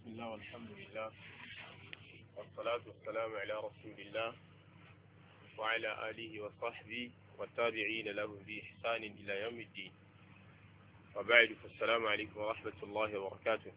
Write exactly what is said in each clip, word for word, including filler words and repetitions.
بسم الله والحمد لله والصلاة والسلام على رسول الله وعلى آله وصحبه والتابعين له بإحسان إلى يوم الدين وبعد فالسلام عليكم ورحمة الله وبركاته.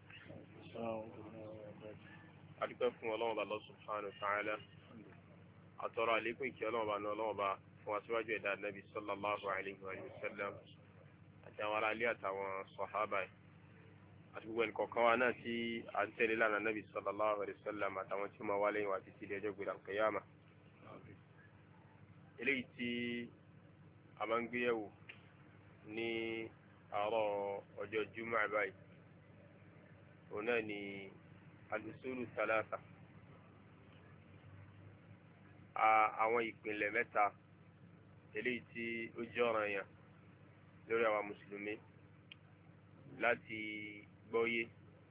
أدعوكم الله الله سبحانه وتعالى أترى عليكم كي الله بأن الله وأسواج النبي صلى الله عليه وسلم أتوارى عليه أتوى الصحابة àti gbogbo ẹnì kọ̀ọ̀kan wa náà tí à ń tẹ̀lé lánàá Nabi sallallahu alaihi wasallam àtàwọn tí ó máa wá lẹ́yìn wa títí di ọjọ́ gbéra al-qiyama. eléyìí tí a máa ń gbéyẹ̀wò ní àárọ̀ ọjọ́ Jumu'ah báyìí òun náà ni al-usulu thalatha, àwọn ìpìlẹ̀ mẹ́ta eléyìí tí ó jẹ́ ọ̀ranyàn lórí àwa mùsùlùmí láti gbọ́yé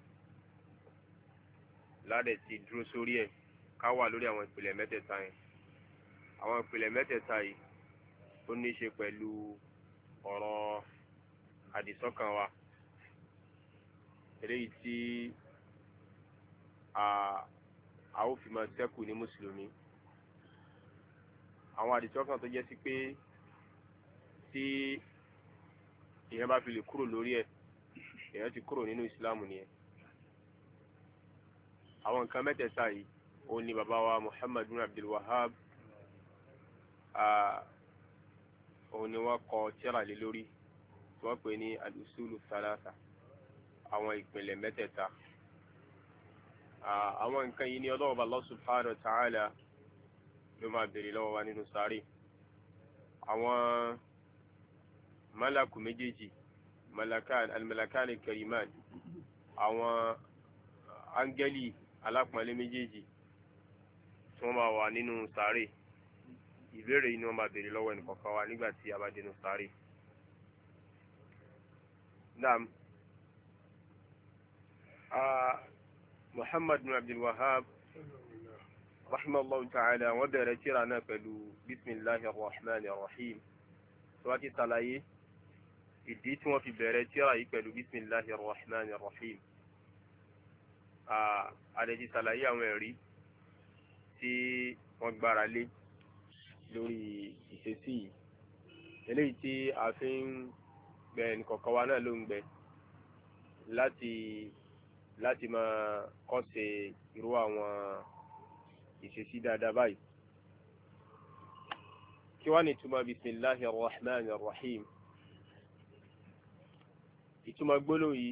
ládẹ̀ ti dúró sórí ẹ̀ ká wà lórí àwọn ìpìlẹ̀ mẹ́tẹ̀ẹ̀ta yẹn. àwọn ìpìlẹ̀ mẹ́tẹ̀ẹ̀ta yìí ó ní í ṣe pẹ̀lú ọ̀rọ̀ àdìsọ́kàn wa eléyìí tí a ó fi máa ṣẹ́kù ní mùsùlùmí. àwọn àdìsọ́kàn tó jẹ́ sí pé tí ìyẹn bá fi lè kúrò lórí ẹ̀ èèyàn ti kúrò nínú ìsìláàmù nìyẹn. àwọn nǹkan mẹ́tẹ̀ẹ̀ta yìí òun ni bàbá wa Muhammad bin Abdul Wahhab òun ni wọ́n kọ tírà lé lórí tí wọ́n pè ní al-usulu thalatha, àwọn ìpìlẹ̀ mẹ́tẹ̀ẹ̀ta. àwọn nǹkan yìí ni Ọlọ́hun Allah subhanahu wa ta'ala ló máa bèèrè lọ́wọ́ wa nínú sáré. àwọn málàkù méjèèjì malakan almalakani kariman, àwọn áńgẹ́lì alápọ̀nlé méjèèjì tí wọ́n máa wà nínú sáré, ìbéèrè yìí ni wọ́n máa béèrè lọ́wọ́ ẹnìkọ̀ọ̀kan wa nígbà tí a bá dénú sáré. naam Muhammad bin Abdul Wahhab rahimahullahu ta'ala wọ́n bẹ̀rẹ̀ tírà náà pẹ̀lú bismillahir rahmanir rahim tó wá ti ṣàlàyé ìdí tí wọ́n fi bẹ̀rẹ̀ tírà yìí pẹ̀lú bismillahir rahmanir rahim. àdẹ̀jì ṣàlàyé àwọn ẹ̀rí tí wọ́n gbára lé lórí ìṣesí yìí eléyìí tí a fi ń gbẹ nìkọ̀ọ̀kan wa náà ló ń gbẹ láti láti máa kọ́ṣe irú àwọn ìṣesí dáadáa báyìí. kí wá ní ìtumọ̀ bismillahir rahmanir rahim? ìtumọ̀ gbólóhùn yìí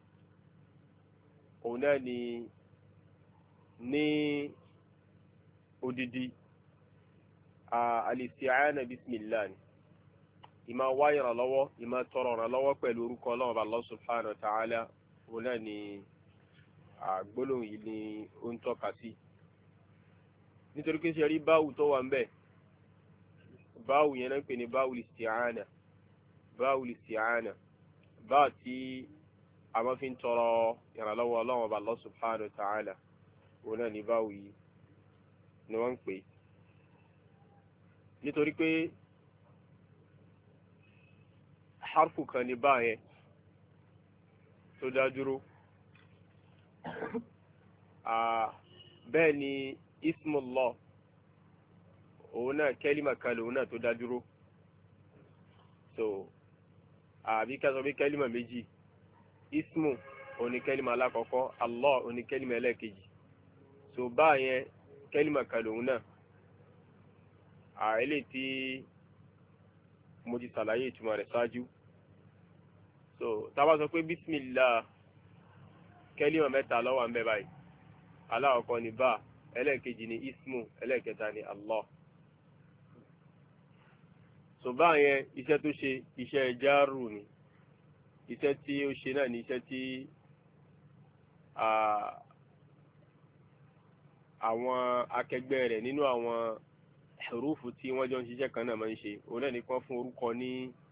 òun náà ni ní odidi al-isti'ana bismillah ni ìmá wá ìrànlọ́wọ́ ìmá tọrọ ìrànlọ́wọ́ pẹ̀lú orúkọ Ọlọ́run Allah subhanahu wa ta'ala. òun náà ni gbólóhùn yìí ni ó ń tọ́ka sí, nítorí kí n ṣe rí báwù tó wà ń bẹ̀. báwù yẹn náà ń pè ní báwù al-isti'ana, báwù al-isti'ana, báà tí a máa fi ń tọrọ ìrànlọ́wọ́ Ọlọ́run ọba Allah subhanahu wa ta'ala, òun náà ní báwo yìí ni wọ́n ń pè. nítorí pé harfu kan ní báà yẹn tó dá dúró, bẹ́ẹ̀ ni ismullah òun náà kẹ́límà kan lòun náà tó dá dúró. so àbí ká sọ pé kẹ́límà méjì, ismu òní kẹ́límà alákọ̀ọ́kọ́, Allah òní kẹ́límà ẹlẹ́ẹ̀kejì. so báyẹn kẹ́límà kan lòun náà. àìlè tí mo ti ṣàlàyé ìtumọ̀ rẹ̀ ṣáájú. so tá bá sọ pé bismillah, kẹ́límà mẹ́ta ló wà ń bẹ báyìí. alákọ̀ọ́kọ́ ni bá, ẹlẹ́ẹ̀kejì ni ismu, ẹlẹ́ẹ̀kẹta ni Allah. so báyẹn iṣẹ́ tó ṣe iṣẹ́ járù ni, iṣẹ́ tí ó ṣe náà ni iṣẹ́ tí àwọn akẹgbẹ́ rẹ̀ nínú àwọn hurufu tí wọ́n jọ ń ṣiṣẹ́ kan náà máa ń ṣe. òun náà ni kán fún orúkọ ní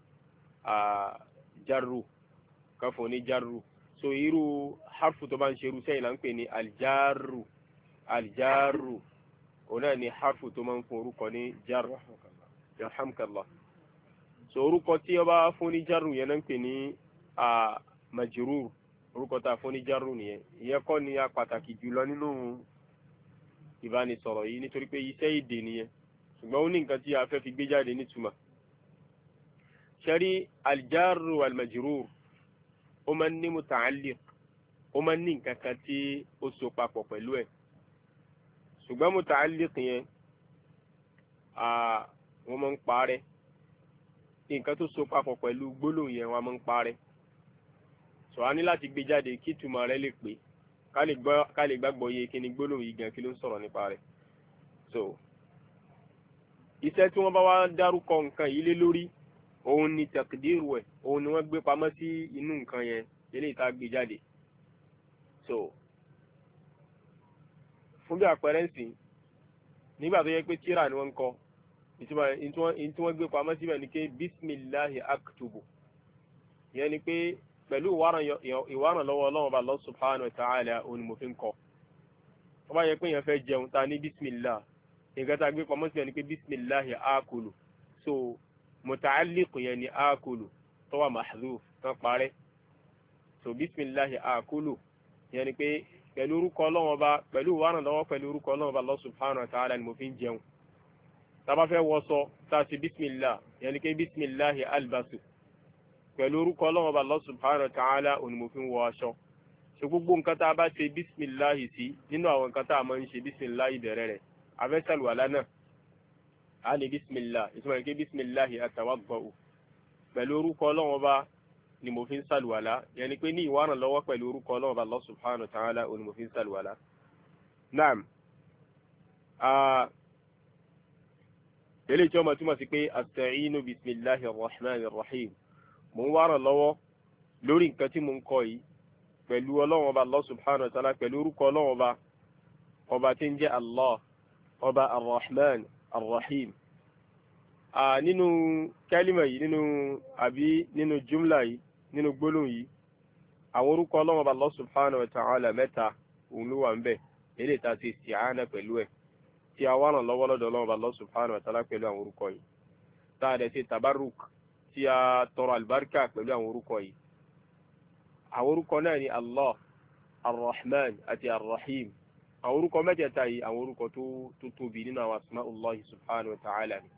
járù, kán fún ní járù. so irú harfu tó bá ń ṣe irú sẹ́yìn là ń pè ní aljaru, aljaru òun náà ni harfu tó máa ń fún orúkọ ní járù. yarhamkallah. so orúkọ tí ó bá fún ní járù yẹn náà ń pè ní majrur, orúkọ tá a fún ní jarru nìyẹn ìyẹn kọ́ ni a pàtàkì jùlọ nínú ìbánisọ̀rọ̀ yìí nítorí pé iṣẹ́ èdè nìyẹn ṣùgbọ́n ó ní nǹkan tí a fẹ́ fi gbé jáde nítumọ̀ ṣẹ́rí aljarru walmajrur ó máa ń ní muta'alliq ó máa ń ní nǹkan kan tí ó so papọ̀ pẹ̀lú ẹ̀ ṣùgbọ́n muta'alliq yẹn wọ́n máa ń parẹ́ nǹkan tó so papọ̀ pẹ̀lú gbólóhùn yẹn wọ́n máa ń parẹ́ so a ní láti gbé jáde kí ìtumọ̀ rẹ̀ lè pé ká lè gbàgbọ́ yé kí ni gbólóhùn yìí gan kí ló ń sọ̀rọ̀ nípa rẹ̀ so iṣẹ́ tí wọ́n bá wá dárúkọ nǹkan yìí lé lórí òun ni taqdiru ẹ̀ òun ni wọ́n gbé pamọ́ sí inú nǹkan yẹn eléyìí tá gbé jáde so fún bí àpẹẹrẹ ń sìn nígbà tó yẹ pé tíra ni wọ́n ń kọ ìtumọ̀ tí wọ́n gbé pamọ́ síbẹ̀ ni pé bismillahi aktubu ìyẹn ni pé pẹ̀lú ìwárán lọ́wọ́ ọlọ́run ọba Allah subhanahu wa ta'ala òun ni mo fi ń kọ wọ́n bá yẹ pé èèyàn fẹ́ jẹun ta ní bismillah nǹkan tá a gbé pamọ́ síbẹ̀ ni pé bismillahi akulu so muta'alliq yẹn ni akulu tó wà mahdhuf tán parẹ́ so bismillahi akulu yẹn ni pé pẹ̀lú orúkọ ọlọ́run ọba pẹ̀lú ìwárán lọ́wọ́ pẹ̀lú orúkọ ọlọ́run ọba Allah subhanahu wa ta'ala ni mo fi ń jẹun tá bá fẹ́ wọṣọ tá a ṣe bismillah yẹn ni pé bismillahi albasu pẹ̀lú orúkọ ọlọ́run ọba Allah subhanahu wa ta'ala òní mo fi ń wọ aṣọ ṣe gbogbo nǹkan tá a bá ṣe bismillahi sí nínú àwọn nǹkan tá a máa ń ṣe bismillahi bẹ̀rẹ̀ rẹ̀ afẹ́sàlùwàlá náà a ní bismillah ìtumọ̀ ní pé bismillahi atawadda'u pẹ̀lú orúkọ ọlọ́run ọba ni mo fi ń sàlùwàlá yẹn ni pé ní ìwárán lọ́wọ́ pẹ̀lú orúkọ ọlọ́run ọba Allah subhanahu wa ta'ala òní mo fi ń sàlùwàlá. naam eléyìí tí wọ́n máa túmọ̀ sí pé asta'inu bismillahi arrahmani arrahim mo ń wárán lọ́wọ́ lórí nǹkan tí mo ń kọ yìí pẹ̀lú ọlọ́run ọba Allah subhanahu wa ta'ala pẹ̀lú orúkọ ọlọ́run ọba ọba tí ń jẹ́ Allah ọba arrahman arrahim. nínú kálímà yìí nínú àbí nínú jumla yìí nínú gbólóhùn yìí àwọn orúkọ ọlọ́run ọba Allah subhanahu wa ta'ala mẹ́ta òun ló wà ń bẹ̀ eléyìí tá a ti isti'ana pẹ̀lú ẹ̀ tí a wá ràn lọ́wọ́ lọ́dọ̀ ọlọ́run ọba Allah subhanahu wa ta'ala pẹ̀lú àwọn orúkọ yìí tá a dẹ̀ ṣe tabarruk tí a tọrọ àlùbáríkà pẹ̀lú àwọn orúkọ yìí àwọn orúkọ náà ni Allah arrahman àti arrahim àwọn orúkọ mẹ́tẹ̀ẹ̀ta yìí àwọn orúkọ tó tóbi nínú àwọn asma'ullahi subhanahu wa ta'ala ni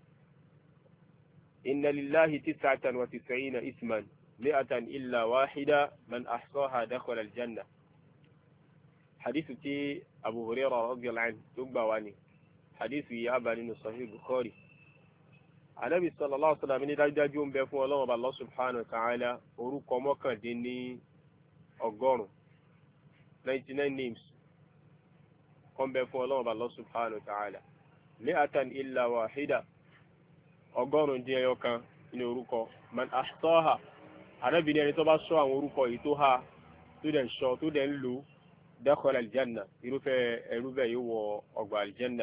inna lillahi tis'atan wa tis'ina isman mi'atan illa wahida man ahsaha dakhala aljanna hadithu tí abu hurairah radiyallahu anhu tó gbà wá ni hadithu yìí á bá nínú sahih bukhari anabi sallallahu alaihi wasallam ní dájúdájú ń bẹ fún ọlọ́run ọba Allah subhanahu wa ta'ala orúkọ mọ́kàndín ní ọgọ́rùn ninety nine names kan bẹ fún ọlọ́run ọba Allah subhanahu wa ta'ala mi'atan illa wahida ọgọ́rùn dín ẹyọ kan ní orúkọ man ahsaha anabi ní ẹni tó bá sọ àwọn orúkọ yìí tó ha tó dẹ̀ ń sọ tó dẹ̀ ń lò dakhala aljanna irúfẹ́ ẹrú bẹ́ẹ̀ yóò wọ ọgbà aljanna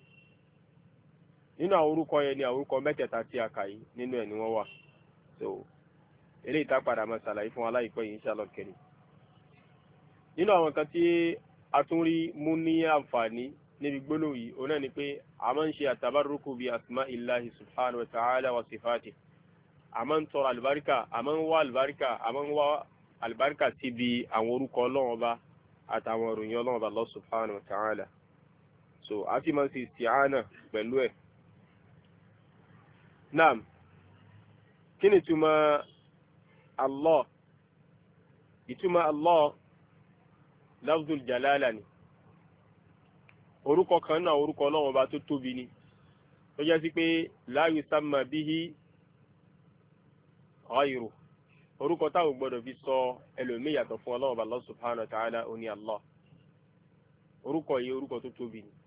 nínú àwọn orúkọ yẹn ni àwọn orúkọ mẹ́tẹ̀ẹ̀ta tí a kà yìí nínú ẹ̀ ni wọ́n wà so eléyìí tá padà máa ṣàlàyé fún wa láìpẹ́ yìí inshallah kẹrin nínú àwọn kan tí a tún rí mú ní àǹfààní níbi gbólóhùn yìí òun náà ni pé a máa ń ṣe àtàbárùkù bí asma'illahi subhanahu wa ta'ala wa sifati a máa ń tọrọ àlùbáríkà a máa ń wá àlùbáríkà a máa ń wá àlùbáríkà ti bi àwọn orúkọ ọlọ́run ọba àtàwọn ìròyìn ọlọ́run ọba Allah subhanahu wa ta'ala so a ti máa ń ṣe isti'ana pẹ̀lú ẹ̀. Naam, kí ni ìtumọ̀ Allah? Ìtumọ̀ Allah lafzul jalala ni. Orúkọ kan náà orúkọ ọlọ́run ọba tó tóbi ni. Tó jẹ́ sí pé la yusamma bihi ghayru. Orúkọ táwọn gbọ́dọ̀ fi sọ ẹlòmíì yàtọ̀ fún ọlọ́run ọba Allah subhanahu wa ta'ala ó ní Allah. Orúkọ yìí orúkọ tó tóbi ni.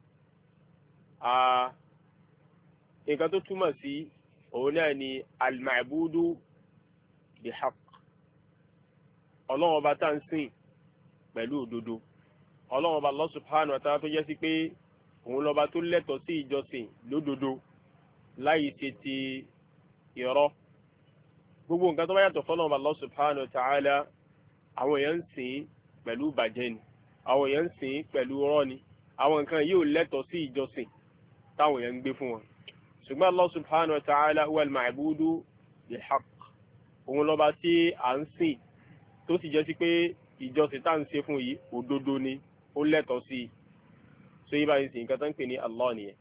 Nǹkan tó túmọ̀ sí òun náà ni al-ma'budu bihaqq ọlọ́run ọba tá ń sìn pẹ̀lú òdodo ọlọ́run ọba Allah subhanahu wa ta'ala tó jẹ́ sí pé òun lọ́ba tó lẹ́tọ̀ọ́ sí ìjọsìn lódodo láì ṣe ti irọ́ gbogbo nǹkan tó bá yàtọ̀ fọ́lọ́run ọba Allah subhanahu wa ta'ala àwọn èèyàn ń sìn pẹ̀lú ìbàjẹ́ ni àwọn èèyàn ń sìn pẹ̀lú irọ́ ni àwọn nǹkan yìí ò lẹ́tọ̀ọ́ sí ìjọsìn táwọn èèyàn ń gbé fún wọn ṣùgbọ́n Allah subhanahu wa ta'ala huwa al-ma'budu bihaqq òun lọ́ba tí à ń sìn tó sì jẹ́ sí pé ìjọsìn tá ń ṣe fún yìí òdodo ni ó lẹ́tọ̀ọ́ sí i so yí báyìí sí nǹkan tó ń pè ní Allah nìyẹn.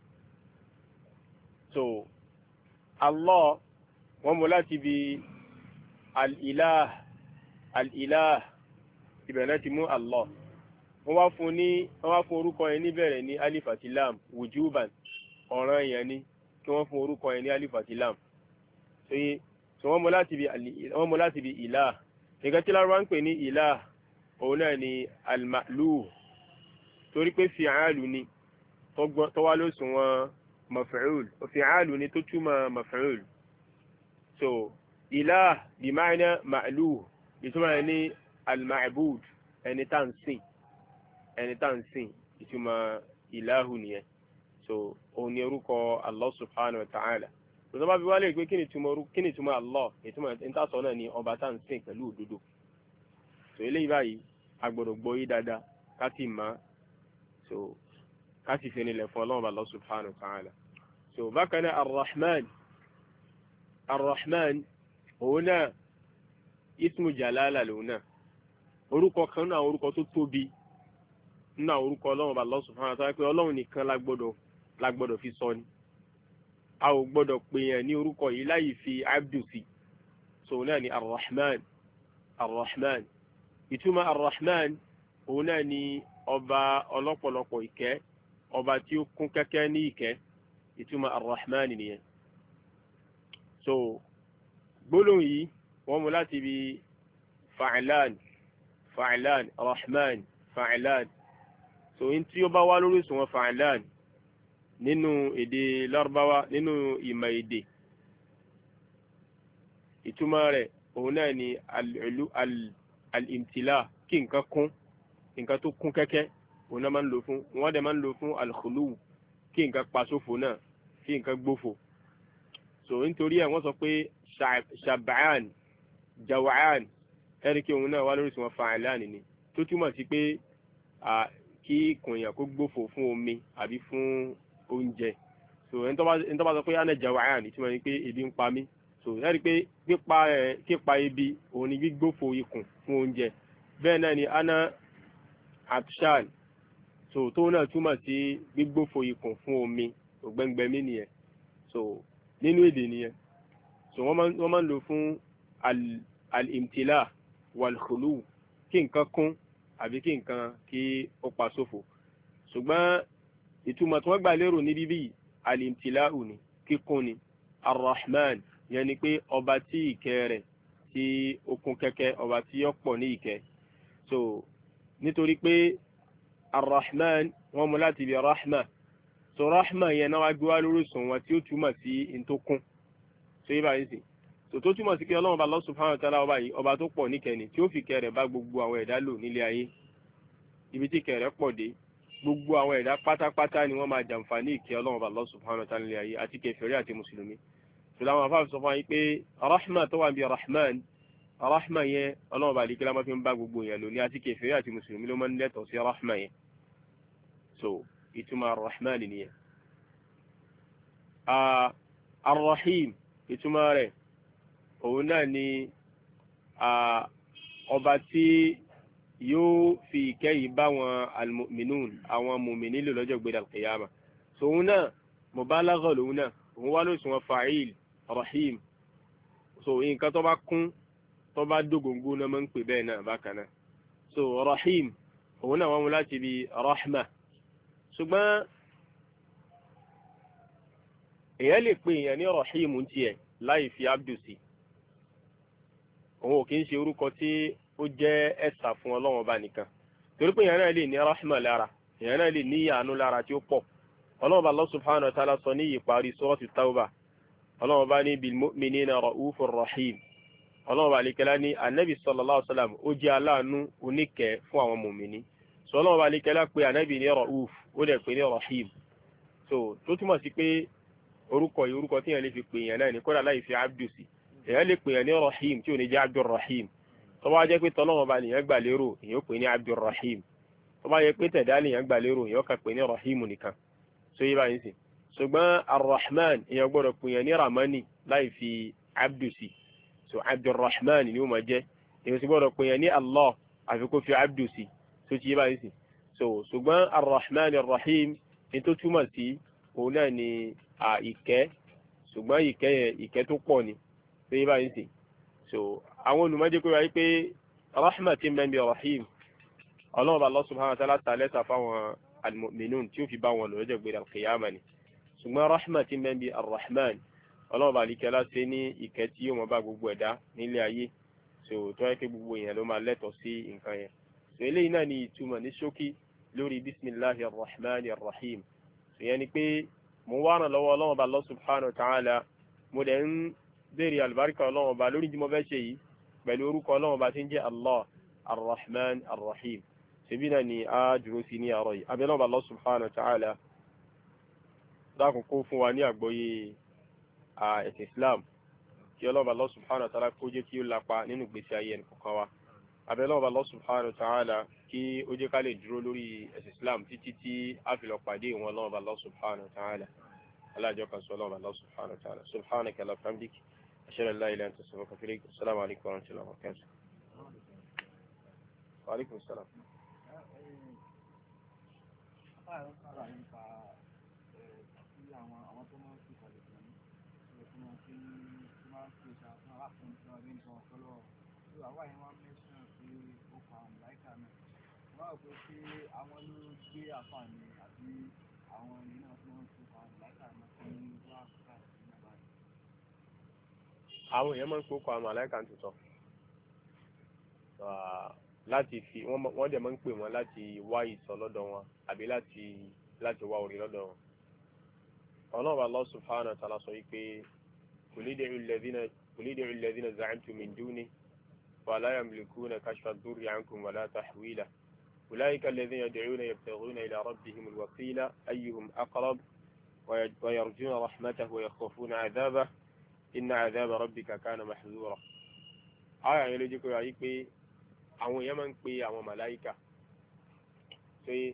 so Allah wọ́n mú láti bí al-ilah al-ilah ìbẹ̀rẹ̀ ti mú Allah wọ́n wá fún ní wọ́n wá fún orúkọ yẹn níbẹ̀rẹ̀ ní alif àti lam wujuban ọ̀ràn yẹn ni kí wọ́n fún orúkọ yẹn ní alif àti lam so yí so wọ́n mú láti bí wọ́n mú láti bí ilah nǹkan tí lárúbá ń pè ní ilah òun náà ni al-ma'luh torí pé fi'alu ni tó wá ló sùn wọn maf'ul fi'alu ni tó túmọ̀ maf'ul so ilah bí ma'na ma'luh ìtumọ̀ ní al-ma'bud ẹni tá ń sìn ẹni tá ń sìn ìtumọ̀ ilahu nìyẹn so òun ni orúkọ Allah subhanahu wa ta'ala so tó bá fi wálé pé kí ni túmọ̀ kí ni túmọ̀ Allah ìtumọ̀ ìtàsọ̀ náà ni ọba tá ń sìn pẹ̀lú òdodo so eléyìí báyìí a gbọ́dọ̀ gbọ́ yí dáadáa ká sì máa so káti fi nílẹ̀ fún ọlọ́run Allah subhanahu wa ta'ala so bákan náà arrahman arrahman òun náà ismu jalala lòun náà orúkọ kan náà orúkọ tó tóbi náà orúkọ ọlọ́run Allah subhanahu wa ta'ala pé ọlọ́run nìkan lágbọ́dọ̀ lágbọ́dọ̀ fi sọ ni a ò gbọ́dọ̀ pè yàn ní orúkọ yìí láì fi abdu sí so náà ni arrahman arrahman ìtumọ̀ arrahman òun náà ni ọba ọlọ́pọ̀lọpọ̀ ìkẹ́ ọba tí ó kún kẹ́kẹ́ ní ìkẹ́ ìtumọ̀ arrahman nìyẹn so gbólóhùn yìí wọ́n mú láti bí fa'lan fa'lan rahman fa'lan so in tí ó bá wá lórí ìsúnwọ̀n fa'lan nínú èdè lárúbáwá nínú ìmọ̀ èdè ìtumọ̀ rẹ̀ òun náà ni al-imtila kí nǹkan kún nǹkan tó kún kẹ́kẹ́ òun náà máa ń lò fún wọ́n dẹ̀ máa ń lò fún al-khulu kí nǹkan pa sófo náà kí nǹkan gbófo so nítorí ẹ̀ wọ́n sọ pé shab'an jaw'an ẹ̀rí kí òun náà wá lórí ìsúnwọ̀n fa'lan ni tó túmọ̀ sí pé kí kùnyàn kó gbófo fún omi àbí fún oúnjẹ so ẹni tó bá sọ pé ana jaw'an ìtumọ̀ ni pé ebi ń pa mí so ẹ̀rí pé pípa ẹ̀ kípa ebi òun ni gbígbófo ikùn fún oúnjẹ bẹ́ẹ̀ náà ni ana atshan so tó náà túmọ̀ sí gbígbófo ikùn fún omi ògbẹ́ngbẹ́mí nìyẹn so nínú èdè nìyẹn so wọ́n máa ń lò fún al-imtila wal-khulu kí nǹkan kún àbí kí nǹkan kí ó pa sófo ṣùgbọ́n ìtumọ̀ tí wọ́n gbà lérò ní bíbí al-imtila ni kíkún ni ar-rahman yẹn ni pé ọba tí ìkẹ́ rẹ̀ tí ó kún kẹ́kẹ́ ọba tí ó pọ̀ ní ìkẹ́ so nítorí pé arrahman wọ́n mú láti bí rahma so rahma yẹn náà wá gbé wá lórí sùn wọn tí ó túmọ̀ sí ntòkun so yí báyìí sí so tó túmọ̀ sí pé ọlọ́run bá Allah subhanahu wa ta'ala ọba yìí ọba tó pọ̀ níkẹni tí ó fi kẹrẹ̀ bá gbogbo àwọn ẹ̀dá lò nílé ayé ibi tí kẹrẹ̀ pọ̀ dé gbogbo àwọn ẹ̀dá pátápátá ni wọ́n máa jàǹfààní ìkẹ́ ọlọ́run bá Allah subhanahu wa ta'ala nílé ayé àti kèfèrí àti mùsùlùmí so láwọn afáàfin sọ fún wa yìí pé rahma tó wà bí rahman rahma yẹn ọlọ́run bá lè kí lámọ́ fi ń bá gbogbo yẹn lò ní àti kèfèrí àti mùsùlùmí ló máa ń lẹ́tọ̀ọ́ sí rahma yẹn so ìtumọ̀ arrahman nìyẹn arrahim ìtumọ̀ rẹ̀ òun náà ni ọba tí yóò fi ìkẹ́ yìí bá wọn almu'minun àwọn mùmìnì lò lọ́jọ́ gbé al-qiyama so òun náà mubalagha lòun náà òun wá lóṣù wọn fa'il rahim so nǹkan tó bá kún tó bá dógóngó náà máa ń pè bẹ́ẹ̀ náà bákan náà so rahim òun náà wọ́n mú láti bí rahma ṣùgbọ́n èèyàn lè pè èèyàn ní rahim tiẹ̀ láì fi abdu sí òun ò kí ń ṣe orúkọ tí ó jẹ́ ẹ̀sà fún ọlọ́run ọba nìkan torí pé èèyàn náà lè ní rahma lára èèyàn náà lè ní ìyànú lára tí ó pọ̀ ọlọ́run ọba Allah subhanahu wa ta'ala sọ ní ìparí suratu tawba ọlọ́run ọba ní bil mu'minina ra'ufur rahim ọlọ́run ọba àlekẹ́lá ní anabi sallallahu alaihi wasallam ó jẹ́ aláàánú oníkẹ́ fún àwọn mùmìnì so ọlọ́run ọba àlekẹ́lá pé anabi ní ra'uf ó dẹ̀ pé ní rahim so tó túmọ̀ sí pé orúkọ yìí orúkọ tí èèyàn lè fi pè èèyàn náà ní kódà láì fi abdu sí èèyàn lè pè èèyàn ní rahim tí ò ní jẹ́ abdulrahim tó bá jẹ́ pé tọ́lọ́wọ́n bá nìyẹn gbà lérò èèyàn pè ní abdulrahim tó bá yẹ pé tẹ̀dá nìyẹn gbà lérò èèyàn kà pè ní rahim nìkan so yí báyìí sí ṣùgbọ́n arrahman èèyàn gbọ́dọ̀ pè èèyàn ní ramani láì fi abdu sí so abdulrahman ni ó máa jẹ́ èyàn sì gbọ́dọ̀ pè yẹn ní Allah àfi kó fi abdu sí tó ti yé báyìí sí so ṣùgbọ́n arrahman arrahim ní tó túmọ̀ sí òun náà ni ìkẹ́ ṣùgbọ́n ìkẹ́ yẹn ìkẹ́ tó pọ̀ ni tó yé báyìí sí so àwọn olùmọ́jẹ́ kó wáyé pé rahmat ti mẹ́bi rahim ọlọ́run bá Allah subhanahu wa ta'ala ta lẹ́sà fáwọn almu'minun tí ó fi bá wọn lọ lọ́jọ́ gbéra kìyàmà ni ṣùgbọ́n rahmat ti mẹ́bi arrahman ọlọ́run bá alikẹ́lá ṣe ní ìkẹ́ tí yóò mọ bá gbogbo ẹ̀dá nílé ayé so tó yẹ kí gbogbo èèyàn ló máa lẹ́tọ̀ọ́ sí nǹkan yẹn so eléyìí náà ni ìtumọ̀ ní ṣókí lórí bisimilahi arrahman arrahim so yẹn ni pé mo wá ràn lọ́wọ́ ọlọ́run bá Allah subhanahu wa ta'ala mo dẹ̀ ń béèrè àlùbáríkà ọlọ́run bá lórí tí mo fẹ́ ṣe yìí pẹ̀lú orúkọ ọlọ́run bá ti ń jẹ́ allah arrahman arrahim ṣebí náà ni a dúró sí ní àárọ̀ yìí abẹ́lẹ́ ọba Allah subhanahu wa ta'ala dákun kó fún wa ní àgbọ́yé ẹ̀sìn islam kí ọlọ́ba Allah subhanahu wa ta'ala kó jẹ́ kí ó lapa nínú ìgbésí ayé ẹnì kọ̀ọ̀kan wa abẹ́lẹ́ ọba Allah subhanahu wa ta'ala kí ó jẹ́ ká lè dúró lórí ẹ̀sìn islam títí tí a fi lọ pàdé ìwọ̀n ọlọ́ba Allah subhanahu wa ta'ala alájọ kan sọ ọlọ́ba Allah subhanahu wa ta'ala subhanaka allahumma wa bihamdika ashhadu an la ilaha illa anta astaghfiruka wa atubu ilayk assalamu alaykum wa rahmatullahi wa barakatuh. Wa alaykum assalam. Àwọn èèyàn máa ń kó kọ àwọn màláíkà tuntun láti fi wọ́n dẹ̀ máa ń pè wọ́n láti wá ìsọ̀ lọ́dọ̀ wọn àbí láti láti wá orí lọ́dọ̀ wọn. Ọlọ́run Allah subhanahu wa ta'ala sọ wípé qul ud'u alladhina za'amtum min dunihi wa la yamlikuna kashfa ad-durri 'ankum wa la tahwila ulaika alladhina yad'una yabtaghuna ila rabbihim al-wasila ayyuhum aqrab wa yarjuna rahmatahu wa yakhafuna 'adhabahu inna 'adhaba rabbika kana mahdhura. Àyà yẹn ló jẹ́ kó yà yí pé àwọn èèyàn máa ń pe àwọn màláíkà pé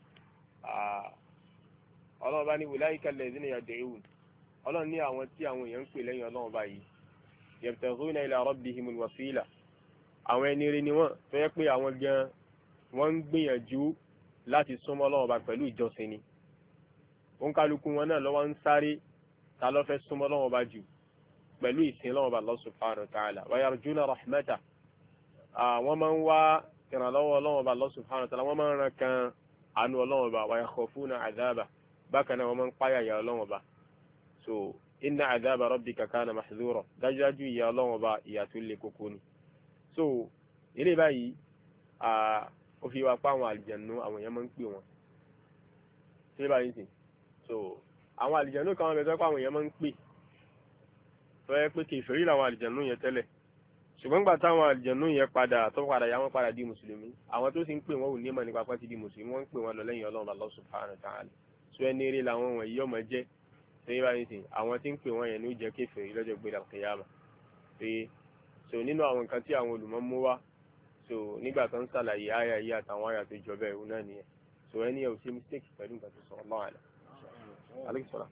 ọlọ́run bá ní ulaika alladhina yad'un ọlọ́run ní àwọn tí àwọn èèyàn ń pè lẹ́yìn ọlọ́run báyìí yabtaghuna ila rabbihimul wasila àwọn ẹni rí ni wọ́n tó yẹ pé àwọn gan wọ́n ń gbìyànjú láti súnmọ́ ọlọ́run bá pẹ̀lú ìjọsìn ni òǹkálukú wọn náà lọ́wọ́ ń sáré ta ló fẹ́ súnmọ́ ọlọ́run bá jù pẹ̀lú ìsìn ọlọ́run bá Allah subhanahu wa ta'ala wa yarjuna rahmatahu wọ́n máa ń wá ìrànlọ́wọ́ ọlọ́run bá Allah subhanahu wa ta'ala wọ́n máa ń ran kan àánú ọlọ́run bá wa yakhafuna 'adhabahu bákan náà wọ́n máa ń páyà ìyà ọlọ́run bá so inna 'adhaba rabbika kana mahdhura dájúdájú ìyà ọlọ́run bá ìyà tó le koko ni so ilé báyìí ó fi wá pa àwọn àlìjànú àwọn èèyàn máa ń pè wọ́n ilé báyìí sì so àwọn àlìjànú kan bẹ tó pa àwọn èèyàn máa ń pè tó yẹ pé kèfèrí làwọn àlìjànú yẹn tẹ́lẹ̀ ṣùgbọ́n gbà táwọn àlìjànú yẹn padà tó padà yà wọ́n padà di mùsùlùmí àwọn tó sì ń pè wọ́n ò ní mọ̀ nípa pàtí di mùsùlùmí wọ́n ń pè wọ́n lọ lẹ́yìn ọlọ́run Allah subhanahu wa ta'ala so ẹni eré làwọn wọ̀nyí yọmọ jẹ́ ṣé báyìí sìn àwọn tí ń pè wọ́n yẹn ló jẹ́ kèfèrí lọ́jọ́ gbé al-qiyama ṣe so nínú àwọn nǹkan tí àwọn olùmọ̀ mú wá so nígbà tó ń ṣàlàyé àyà yìí àtàwọn àyà tó jọ bẹ́ẹ̀ òun náà nìyẹn so ẹni yẹn ò ṣe mistake pẹ̀lú nǹkan tó sọ ọlọ́run àlẹ́ aleykum salaam.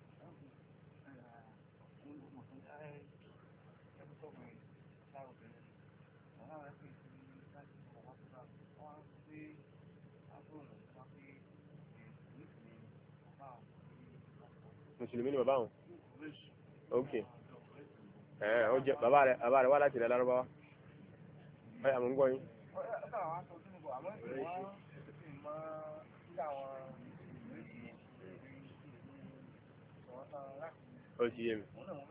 Mùsùlùmí ni bàbá wọn ok ẹ ọ jẹ bàbá rẹ bàbá rẹ wá láti ilẹ̀ Lárúbáwá ẹ àmọ́ ń gbọ́ yín. ó ti yé mi.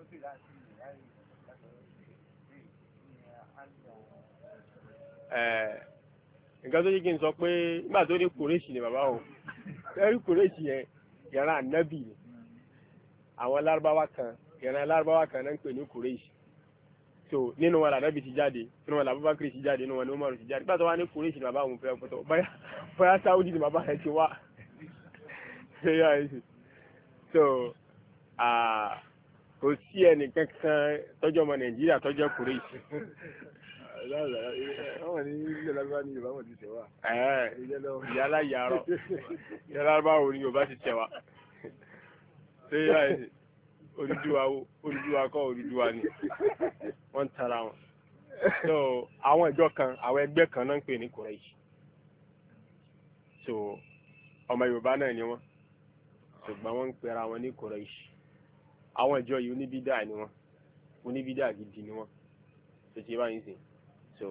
nǹkan tó yẹ kí n sọ pé nígbà tó dé Kùrẹ́ṣì ni bàbá o ẹ̀rí Kùrẹ́ṣì yẹn yàrá ànábì ni àwọn Lárúbáwá kan ìran Lárúbáwá kan náà ń pè ní Kùrẹ́ṣì so nínú wọn làdábì ti jáde nínú wọn làbúbákiri ti jáde nínú wọn ni Umaru ti jáde nígbà tó wá ní Kùrẹ́ṣì ni bàbá àwọn fẹ́ pọ̀tọ̀ bóyá Sáúdì ni bàbá rẹ̀ ti wá so kò sí ẹnì kankan tọ́jú ọmọ Nàìjíríà tọ́jú Kùrẹ́ṣì. Àwọn ní ilé Lárúbáwá ní Yorùbá wọn ti tẹ̀wá. Ìyálà yàrá ìyálà Lárúbáwá ní Yorùbá ti tẹ̀wá. Ṣé Odùduwà Odùduwà kọ́ Odùduwà ni wọ́n tara wọn. so àwọn ìjọ kan àwọn ẹgbẹ́ kan náà ń pè ní Quraysh so ọmọ Yorùbá náà ni wọ́n ṣùgbọ́n wọ́n ń pera wọn ní Quraysh àwọn ìjọ yìí oníbídà ni wọ́n oníbídà gidi ni wọ́n tó ti báyìí sìn so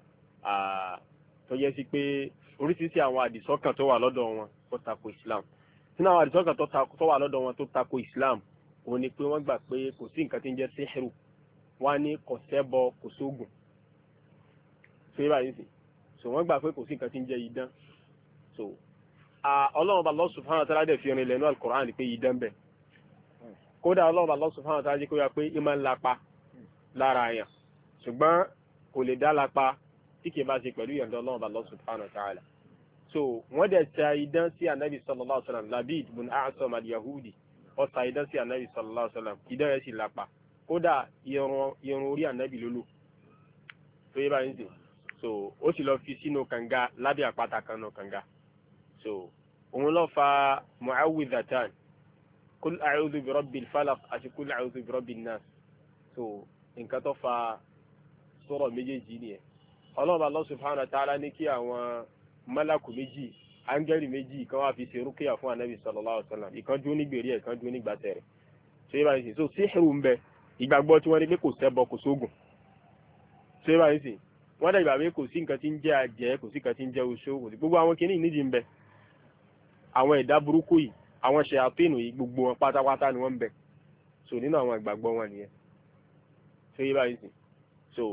tó yẹ sí pé oríṣiríṣi àwọn àdìsọ́kàn tó wà lọ́dọ̀ wọn tó tako Islam sínú àwọn àdìsọ́kàn tó wà lọ́dọ̀ wọn tó tako Islam òun ni pé wọ́n gbà pé kò sí nǹkan tí ń jẹ́ síhìrù wọ́n á ní kò ṣẹbọ kò sóògùn tó yẹ báyìí sìn so wọ́n gbà pé kò sí nǹkan tí ń jẹ́ idán so ọlọ́run bá Allah subhanahu wa ta'ala dẹ̀ fi orin lẹ́nu al-Qur'an pé idán bẹ̀ kódà ọlọ́run bá Allah subhanahu wa ta'ala jẹ́ kó yà pé ìmọ̀ ńlá pa lára àyàn ṣùgbọ́n kò lè dá lápá tí kìí bá ṣe pẹ̀lú ìyọ̀ǹda ọlọ́run bá Allah subhanahu wa ta'ala so wọ́n dẹ̀ ta idán sí anabi sallallahu alayhi wa sallam Labid bin A'sam al-Yahudi ó ta idán sí anabi sallallahu alayhi wa sallam idán yẹn sì lápá kódà irun orí anabi lólo tó yẹ báyìí sè so ó sì lọ fi sínú kànga lábẹ́ àpáta kan náà kànga so òun lọ fa mu'awwidhatan kul a'udhu bi rabbil falaq àti kul a'udhu bi rabbin nas so nǹkan tó fa sọ̀rọ̀ méjèèjì nìyẹn ọlọ́run Allah subhanahu wa ta'ala ní kí àwọn málàkù méjì áńgẹ́lì méjì kan wá fi ṣe rúkìá fún anabi sallallahu alaihi wasallam ìkan dúró nígbèrè ẹ̀ kan dúró nígbàtẹ̀ rẹ̀ so yé báyìí sì so síhìrù ń bẹ ìgbàgbọ́ tí wọ́n ní pé kò ṣẹbọ kò sóògùn so yé báyìí sì wọ́n dẹ̀ gbà pé kò sí nǹkan tí ń jẹ́ àjẹ́ kò sí nǹkan tí ń jẹ́ oṣó kò sí gbogbo àwọn kìíní nídìí ń bẹ àwọn ẹ̀dá burúkú yìí àwọn ṣàyàtínù yìí gbogbo wọn pátápátá ni wọ́n ń bẹ so nínú àwọn ìgbàgbọ́ wọn nìyẹn so yé báyìí sì so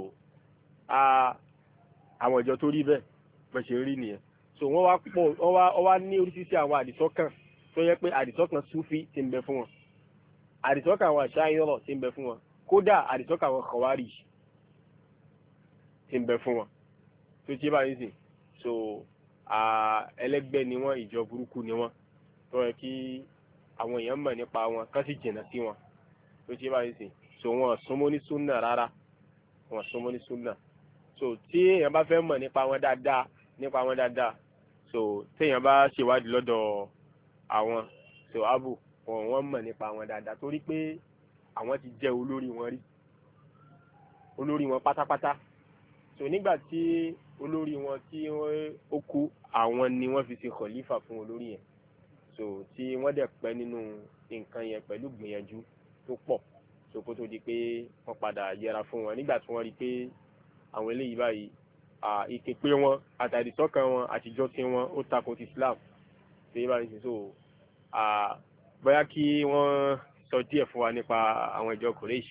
àwọn ìjọ tó rí bẹ́ẹ̀ bẹ́ẹ̀ ṣe rí nìyẹn so wọ́n wá pọ̀ wọ́n wá wọ́n wá ní oríṣiríṣi àwọn àdìsọ́kàn tó yẹ pé àdìsọ́kàn súfì ti ń bẹ fún wọn àdìsọ́kàn àwọn àṣàyọrọ̀ ti ń bẹ fún wọn kódà àdìsọ́kàn àwọn khawarij ti ń bẹ fún wọn tó ṣe báyìí sì so ẹlẹ́gbẹ́ ni wọ́n ìjọ burúkú ni wọ́n tó yẹ kí àwọn èèyàn mọ̀ nípa wọn kán sì jìnnà sí wọn tó ṣe báyìí sì so wọn súnmọ́ ní súnà rárá wọn súnmọ́ ní súnà so tí èèyàn bá fẹ́ mọ̀ nípa wọn dáadáa nípa wọn dáadáa so téèyàn bá ṣèwádìí lọ́dọ̀ àwọn so abu wọn wọ́n mọ̀ nípa wọn dáadáa torí pé àwọn ti jẹ́ olórí wọn rí olórí wọn pátápátá so nígbà tí olórí wọn tí ó kú àwọn ni wọ́n fi ṣe khalifa fún olórí yẹn so tí wọ́n dẹ̀ pẹ́ nínú nǹkan yẹn pẹ̀lú gbìyànjú tó pọ̀ so kó tó di pé wọ́n padà yẹra fún wọn nígbà tí wọ́n rí pé àwọn eléyìí báyìí ìké pé wọn àtàdìsọ́kàn wọn àtijọ́ tí wọn ó takò ti Islam ṣe é báyìí so bóyá kí wọ́n sọ díẹ̀ fún wa nípa àwọn ìjọ Quraysh.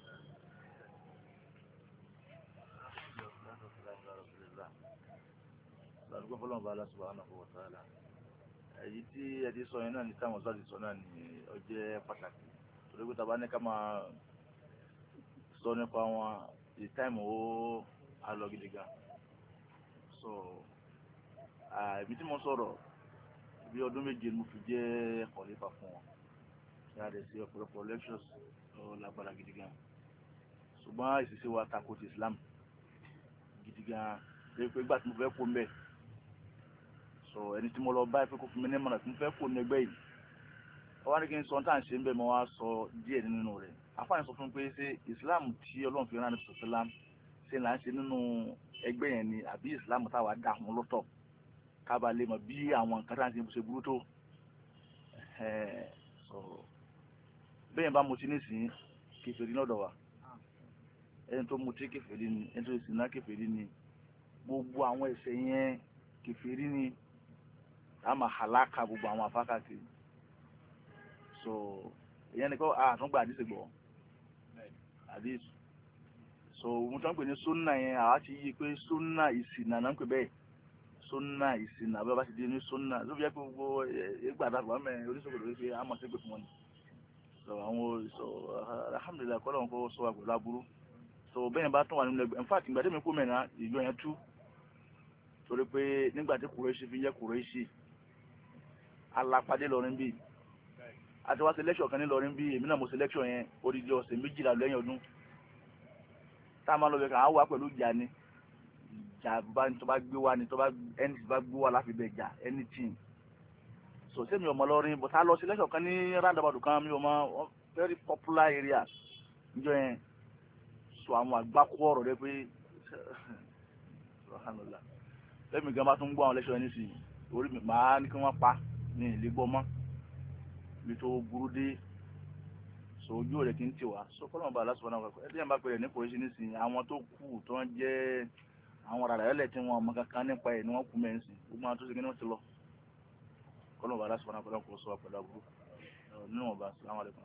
èyí tí ẹ ti sọ yẹn náà ní táwọn sáà ti sọ náà ní ọjẹ́ pàtàkì torí pé tàbá ní ká máa sọ nípa wọn ìtáìmù ó alọ gidi gan so ibi tí mo sọ̀rọ̀ bí ọdún méje mo fi jẹ́ kọ̀lífà fún wọn ṣe àdé sí ọ̀pọ̀lọpọ̀ lectures tó lágbára gidi gan ṣùgbọ́n ìṣiṣẹ́ wa tako ti Islam gidi gan lè pé ìgbà tí mo fẹ́ kó mbẹ́ so ẹni tí mo lọ báyìí pé kó fún mi ní mọ̀nà tí mo fẹ́ kó ní ẹgbẹ́ yìí wọ́n wá ní kí n sọ tá à ń ṣe ń bẹ̀ mo wá sọ díẹ̀ nínú rẹ̀ afáàní sọ fún mi pé ṣé Islam tí Ọlọ́run fi rán ní sọ̀tẹ́lám ṣe là ń ṣe nínú ẹgbẹ́ yẹn ni àbí Islam táwa dà wọn lọ́tọ̀ kábàá lè mọ̀ bí àwọn nǹkan tá à ń ṣe ṣe burú tó bẹ́ẹ̀ bá mutí nísìnyí kèfèrí náà dọ̀ wá ẹni tó mutí kèfèrí ni ẹni tó sì ná kèfèrí ni gbogbo àwọn ẹ̀ṣẹ̀ yẹn kèfèrí ni a máa halaka gbogbo àwọn afákàkiri so ìyẹn ni kọ́ àtúngbà àdìsí gbọ́ àdìsí so mo tán pè ní sunna yẹn àwa ti yí pé sunna ìsìnà náà ń pè bẹ́ẹ̀ sunna ìsìnà bẹ́ẹ̀ bá ti di ní sunna ló fi jẹ́ pé gbogbo ìgbàdá fún mi oníṣòwò lórí pé a máa ṣe pé fún wọn ni so àwọn so alhamdulilayi kọ́ lọ́wọ́ kó sọ wà pẹ̀lú aburú so bẹ́ẹ̀ bá tún wà nínú ẹgbẹ́ in fact ìgbà tí mi kú mẹ́rin ìjọ yẹn tú torí pé nígbà tí Kùrẹ́ṣì fi ń jẹ́ Kùrẹ́ṣì alápàdé lọrin bíi àti wá selection kan ní lọrin bíi èmi náà mo selection yẹn odidi ọ̀sẹ̀ méjìlá lẹ́yìn ọdún tá a máa lọ bẹ̀ kàn á wà pẹ̀lú ìjà ni ìjà bá ní tó bá gbé wá ni tó bá ẹni tó bá gbé wá láfi bẹ̀ jà anything so sẹ́mi ọmọ lọrin but a lọ selection kan ní roundabout kan mi ò mọ very popular area níjọ yẹn so àwọn àgbákò ọ̀rọ̀ rẹ pé subhanallah lẹ́mìí gan bá tún gbọ́ àwọn lẹ́ṣọ́ ẹni sí orí mi máa ní kí wọ́n pa ní ilé gbọ́ mọ́ ibi tó burú dé so ojú rẹ̀ kí n tì wá so kọ́lọ́mù bá aláṣọ náà kọ́kọ́ ẹ̀dí yẹn bá pẹ̀lẹ́ ní kòrìṣì nísìnyí àwọn tó kù tó ń jẹ́ àwọn rárá ẹlẹ́ tí wọ́n mọ kankan nípa ẹ̀ ni wọ́n kú mẹ́rin sí gbogbo àwọn tó ṣe kí ni wọ́n ti lọ kọ́lọ́mù bá aláṣọ náà kọ́lọ́mù sọ pẹ̀lú àbúrò nínú ọba assalamu alaikum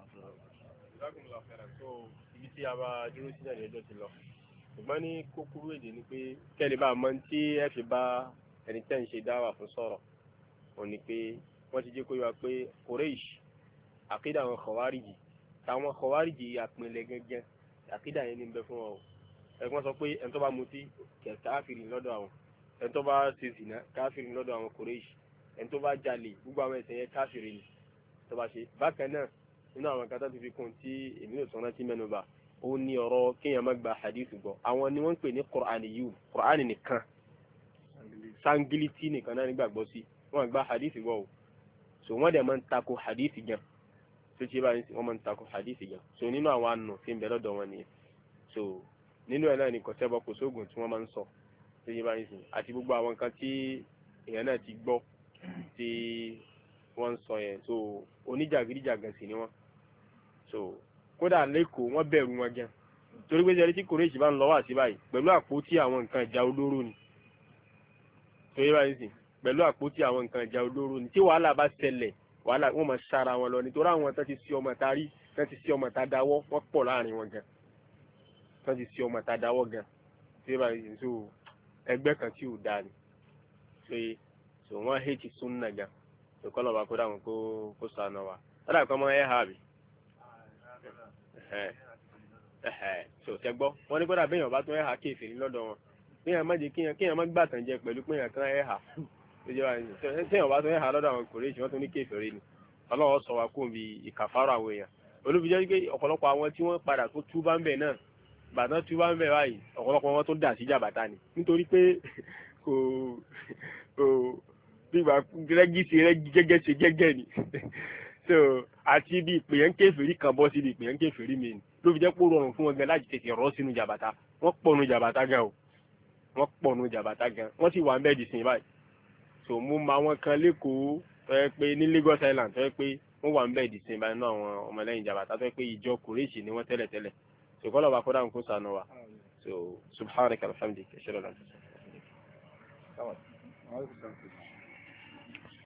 ibi tí a bá dúró sí náà ní ọjọ́ ti lọ ṣùgbọ́n ní kúkúrú èdè ni pé kẹ́lẹ́ bá mọ tí ẹ fi bá ẹni tẹ́ ń ṣe dáwà fún sọ̀rọ̀ ò ní pé wọ́n ti jẹ́ kó yọ pé Quraysh àkídà àwọn Khawariji táwọn Khawariji àpínlẹ̀ gẹ́gẹ́ àkídà yẹn ní bẹ fún wọn o ẹ̀gbọ́n sọ pé ẹni tó bá mutí káfíìrì lọ́dọ̀ àwọn ẹni tó bá ṣe zìnà káfíìrì lọ́dọ̀ àwọn Quraysh ẹni tó bá jalè gbogbo àwọn ẹ̀ṣẹ̀ yẹn káfíìrì ni tó bá ṣe bákan náà nínú àwọn kan tó ti fi kún tí èmi ò sọ́nà tí mẹ́nu bà ó ní ọ̀rọ̀ kéèyàn má gba hadith gbọ́ àwọn ni wọ́n ń pè ní Qur'aniyun Qur'ani nìkan sangiliti nìkan náà nígbàgbọ́ sí wọ́n gba hadith gbọ́ o so wọ́n dẹ̀ máa ń tako hadith gan tó ti báyìí wọ́n máa ń tako hadith gan so nínú àwọn àna tí ń bẹ lọ́dọ̀ wọn nìyẹn so nínú ẹ̀ náà ni kọ̀sẹ́bọ̀ kò sóògùn tí wọ́n máa ń sọ tó ti báyìí sí àti gbogbo àwọn kan tí èèyàn náà ti gbọ́ tí wọ́n ń sọ yẹn so oníjàgídíjàgan sì ni wọ́n so kódà lẹ́kọ̀ọ́ wọ́n bẹ̀rù wọn gan torí pé jẹ́rí tí Quraysh bá ń lọ wá sí báyìí pẹ̀lú àpótí àwọn nǹkan ìjà olóró ni tó yẹ báyìí sì pẹ̀lú àpótí àwọn nǹkan ìjà olóró ni tí wàhálà bá ṣẹlẹ̀ wàhálà wọ́n máa ṣára wọn lọ nítorí àwọn tó ti sí ọmọ ta rí tó ti sí ọmọ ta dáwọ́ wọ́n pọ̀ láàrin wọn gan tó ti sí ọmọ ta dáwọ́ gan tó yẹ báyìí sì so ẹgbẹ́ kan tí ò dáa ni so yẹ so wọ́n hate sunna gan so kọ́ lọ́ba kó dáhùn kó kó sànà wa lọ́dà kan mọ́ ẹ̀ hà bí so tẹ gbọ́ wọ́n ní kódà béèyàn bá tún ẹ̀hà kéfèrí lọ́dọ̀ wọn béèyàn má jẹ́ kéèyàn kéèyàn má gbàtàn jẹ pẹ̀lú péèyàn kan ẹ̀hà téèyàn bá tún ẹ̀hà lọ́dọ̀ àwọn Quraysh wọ́n tún ní kéfèrí ni ọlọ́wọ́ sọ wa kó bí ìkàfàrọ̀ àwọn èèyàn olùbíjọ́ pé ọ̀pọ̀lọpọ̀ àwọn tí wọ́n padà tó túbá ń bẹ̀ náà bàtán túbá ń bẹ̀ báyìí ọ̀pọ̀lọpọ̀ wọn tó dà sí jàbàtà ni nítorí pé kò kò bíbá rẹ́gísì rẹ́gí gẹ́gẹ́ ṣe gẹ́gẹ́ ni so àti bí ìpèyàn kéfèrí kan bọ́ sí ibi ìpèyàn kéfèrí mi ló fi jẹ́ pé ó rọrùn fún wọn gan láti tètè rọ́ sínú jàbàtà wọ́n pọ̀ nu jàbàtà gan o wọ́n pọ̀ nu jàbàtà gan wọ́n sì wà ń bẹ́ẹ̀ dì sí báyìí so mo ma wọn kan lẹ́kọ̀ọ́ tó yẹ pé ní Lagos Island tó yẹ pé wọ́n wà ń bẹ́ẹ̀ dì sí báyìí náà àwọn ọmọlẹ́yìn jàbàtà tó yẹ pé ìjọ Quraysh ni wọ́n tẹ́lẹ̀ tẹ́lẹ̀ so kọ́ lọ́ba kódà ń kó sànù wa so subhanaka alhamdulillah.